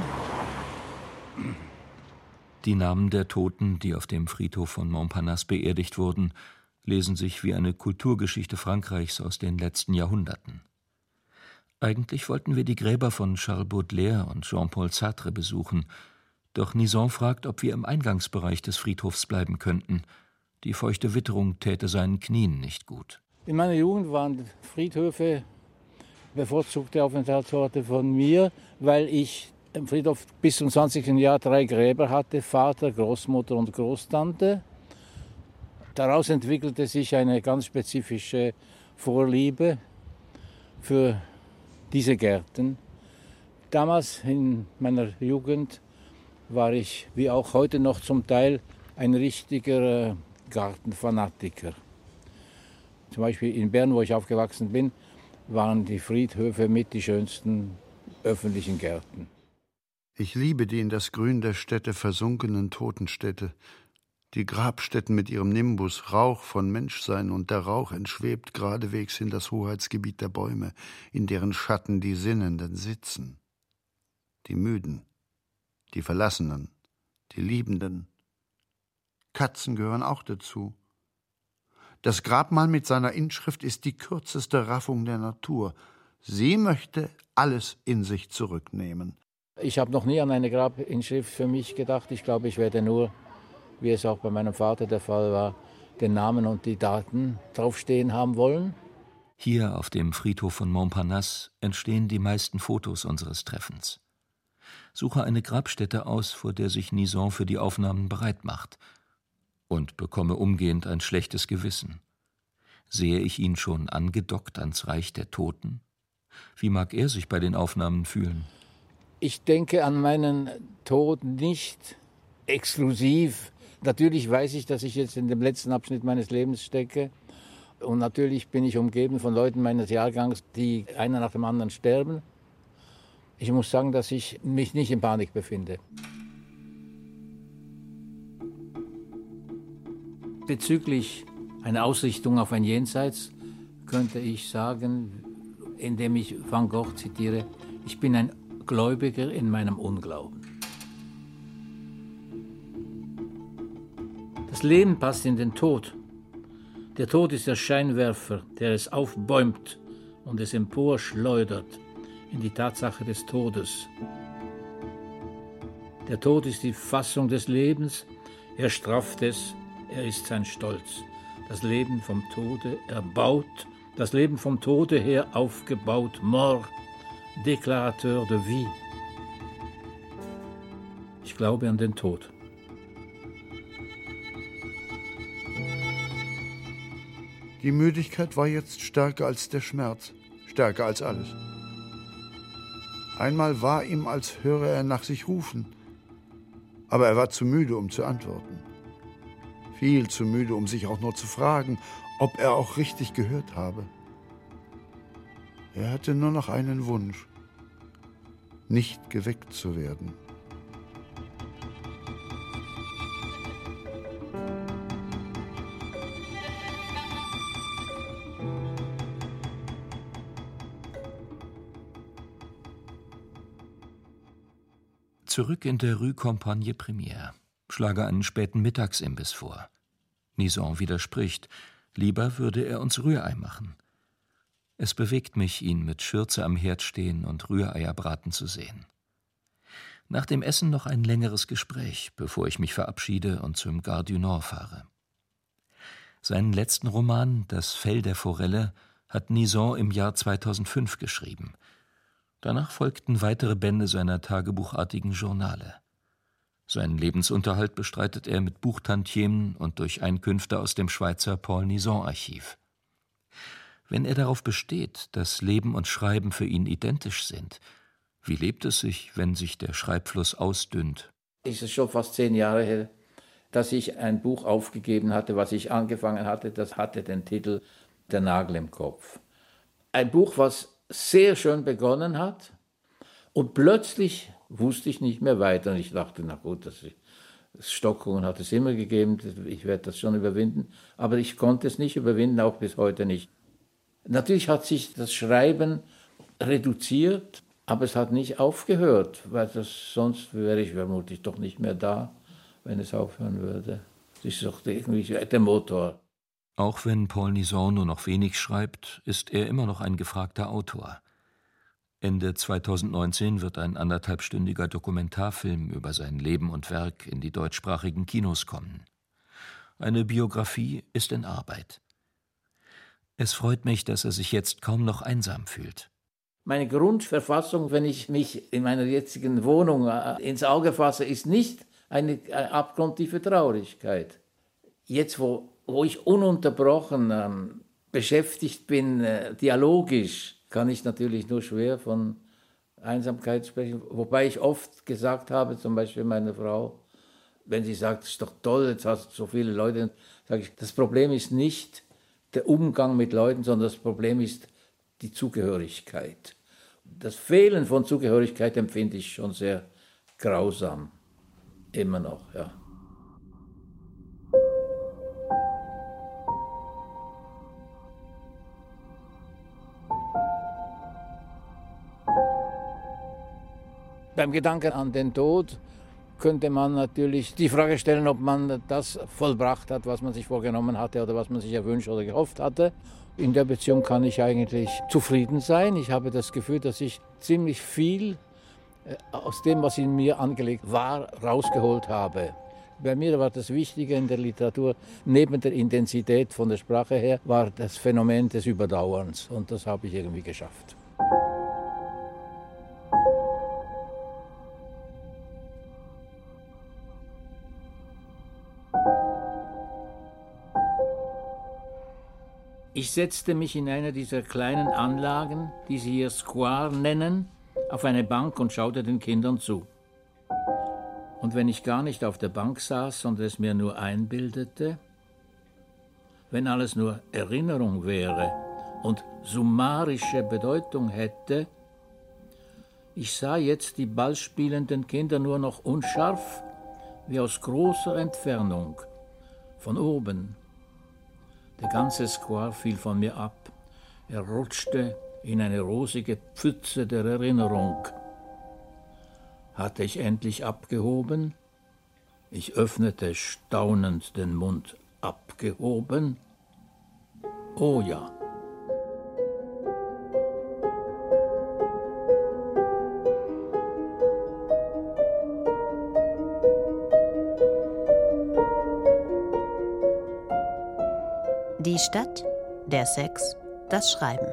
Die Namen der Toten, die auf dem Friedhof von Montparnasse beerdigt wurden, lesen sich wie eine Kulturgeschichte Frankreichs aus den letzten Jahrhunderten. Eigentlich wollten wir die Gräber von Charles Baudelaire und Jean-Paul Sartre besuchen, doch Nizan fragt, ob wir im Eingangsbereich des Friedhofs bleiben könnten. Die feuchte Witterung täte seinen Knien nicht gut. In meiner Jugend waren Friedhöfe bevorzugte Aufenthaltsorte von mir, weil ich im Friedhof bis zum 20. Jahr 3 Gräber hatte, Vater, Großmutter und Großtante. Daraus entwickelte sich eine ganz spezifische Vorliebe für diese Gärten. Damals in meiner Jugend war ich, wie auch heute noch zum Teil, ein richtiger Gartenfanatiker. Zum Beispiel in Bern, wo ich aufgewachsen bin, waren die Friedhöfe mit die schönsten öffentlichen Gärten. Ich liebe die in das Grün der Städte versunkenen Totenstädte. Die Grabstätten mit ihrem Nimbus, Rauch von Menschsein, und der Rauch entschwebt geradewegs in das Hoheitsgebiet der Bäume, in deren Schatten die Sinnenden sitzen. Die Müden, die Verlassenen, die Liebenden. Katzen gehören auch dazu. Das Grabmal mit seiner Inschrift ist die kürzeste Raffung der Natur. Sie möchte alles in sich zurücknehmen. Ich habe noch nie an eine Grabinschrift für mich gedacht. Ich glaube, ich werde nur, wie es auch bei meinem Vater der Fall war, den Namen und die Daten draufstehen haben wollen. Hier auf dem Friedhof von Montparnasse entstehen die meisten Fotos unseres Treffens. Suche eine Grabstätte aus, vor der sich Nizan für die Aufnahmen bereit macht, und bekomme umgehend ein schlechtes Gewissen. Sehe ich ihn schon angedockt ans Reich der Toten? Wie mag er sich bei den Aufnahmen fühlen? Ich denke an meinen Tod nicht exklusiv. Natürlich weiß ich, dass ich jetzt in dem letzten Abschnitt meines Lebens stecke. Und natürlich bin ich umgeben von Leuten meines Jahrgangs, die einer nach dem anderen sterben. Ich muss sagen, dass ich mich nicht in Panik befinde. Bezüglich einer Ausrichtung auf ein Jenseits könnte ich sagen, indem ich Van Gogh zitiere, ich bin ein Gläubiger in meinem Unglauben. Das Leben passt in den Tod. Der Tod ist der Scheinwerfer, der es aufbäumt und es emporschleudert in die Tatsache des Todes. Der Tod ist die Fassung des Lebens, er strafft es, er ist sein Stolz. Das Leben vom Tode erbaut, das Leben vom Tode her aufgebaut, Mort, Déclarateur de vie. Ich glaube an den Tod. Die Müdigkeit war jetzt stärker als der Schmerz, stärker als alles. Einmal war ihm, als höre er nach sich rufen, aber er war zu müde, um zu antworten. Viel zu müde, um sich auch nur zu fragen, ob er auch richtig gehört habe. Er hatte nur noch einen Wunsch, nicht geweckt zu werden. Zurück in der Rue Campagne Première. Schlage einen späten Mittagsimbiss vor. Nizan widerspricht. Lieber würde er uns Rührei machen. Es bewegt mich, ihn mit Schürze am Herd stehen und Rühreier braten zu sehen. Nach dem Essen noch ein längeres Gespräch, bevor ich mich verabschiede und zum Gare du Nord fahre. Seinen letzten Roman, Das Fell der Forelle, hat Nizan im Jahr 2005 geschrieben. Danach folgten weitere Bände seiner tagebuchartigen Journale. Seinen Lebensunterhalt bestreitet er mit Buchtantiemen und durch Einkünfte aus dem Schweizer Paul-Nizan-Archiv. Wenn er darauf besteht, dass Leben und Schreiben für ihn identisch sind, wie lebt es sich, wenn sich der Schreibfluss ausdünnt? Es ist schon fast 10 Jahre her, dass ich ein Buch aufgegeben hatte, was ich angefangen hatte. Das hatte den Titel Der Nagel im Kopf. Ein Buch, was sehr schön begonnen hat und plötzlich wusste ich nicht mehr weiter. Und ich dachte, na gut, Stockungen hat es immer gegeben, ich werde das schon überwinden. Aber ich konnte es nicht überwinden, auch bis heute nicht. Natürlich hat sich das Schreiben reduziert, aber es hat nicht aufgehört, weil sonst wäre ich vermutlich doch nicht mehr da, wenn es aufhören würde. Das ist doch irgendwie der Motor. Auch wenn Paul Nizan nur noch wenig schreibt, ist er immer noch ein gefragter Autor. Ende 2019 wird ein 1,5-stündiger Dokumentarfilm über sein Leben und Werk in die deutschsprachigen Kinos kommen. Eine Biografie ist in Arbeit. Es freut mich, dass er sich jetzt kaum noch einsam fühlt. Meine Grundverfassung, wenn ich mich in meiner jetzigen Wohnung ins Auge fasse, ist nicht eine abgrundtiefe Traurigkeit. Jetzt, wo ich ununterbrochen beschäftigt bin, dialogisch, kann ich natürlich nur schwer von Einsamkeit sprechen. Wobei ich oft gesagt habe, zum Beispiel meiner Frau, wenn sie sagt, es ist doch toll, jetzt hast du so viele Leute, sage ich, das Problem ist nicht der Umgang mit Leuten, sondern das Problem ist die Zugehörigkeit. Das Fehlen von Zugehörigkeit empfinde ich schon sehr grausam. Immer noch, ja. Beim Gedanken an den Tod könnte man natürlich die Frage stellen, ob man das vollbracht hat, was man sich vorgenommen hatte oder was man sich erwünscht oder gehofft hatte. In der Beziehung kann ich eigentlich zufrieden sein. Ich habe das Gefühl, dass ich ziemlich viel aus dem, was in mir angelegt war, rausgeholt habe. Bei mir war das Wichtige in der Literatur, neben der Intensität von der Sprache her, war das Phänomen des Überdauerns. Und das habe ich irgendwie geschafft. Ich setzte mich in einer dieser kleinen Anlagen, die sie hier Square nennen, auf eine Bank und schaute den Kindern zu. Und wenn ich gar nicht auf der Bank saß und es mir nur einbildete, wenn alles nur Erinnerung wäre und summarische Bedeutung hätte, ich sah jetzt die ballspielenden Kinder nur noch unscharf, wie aus großer Entfernung, von oben. Der ganze Square fiel von mir ab. Er rutschte in eine rosige Pfütze der Erinnerung. Hatte ich endlich abgehoben? Ich öffnete staunend den Mund. Abgehoben? Oh ja. Die Stadt, der Sex, das Schreiben.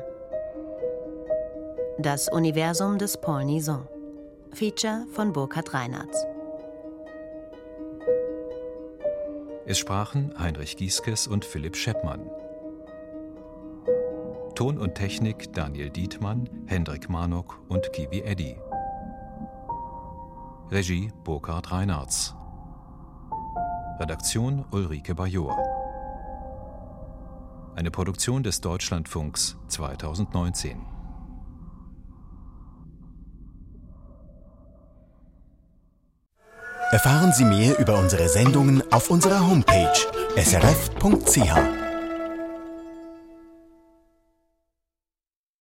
Das Universum des Paul Nizon. Feature von Burkhard Reinertz. Es sprachen Heinrich Gieskes und Philipp Scheppmann. Ton und Technik Daniel Dietmann, Hendrik Marnock und Kiwi Eddy. Regie Burkhard Reinertz. Redaktion Ulrike Bajor. Eine Produktion des Deutschlandfunks 2019. Erfahren Sie mehr über unsere Sendungen auf unserer Homepage srf.ch.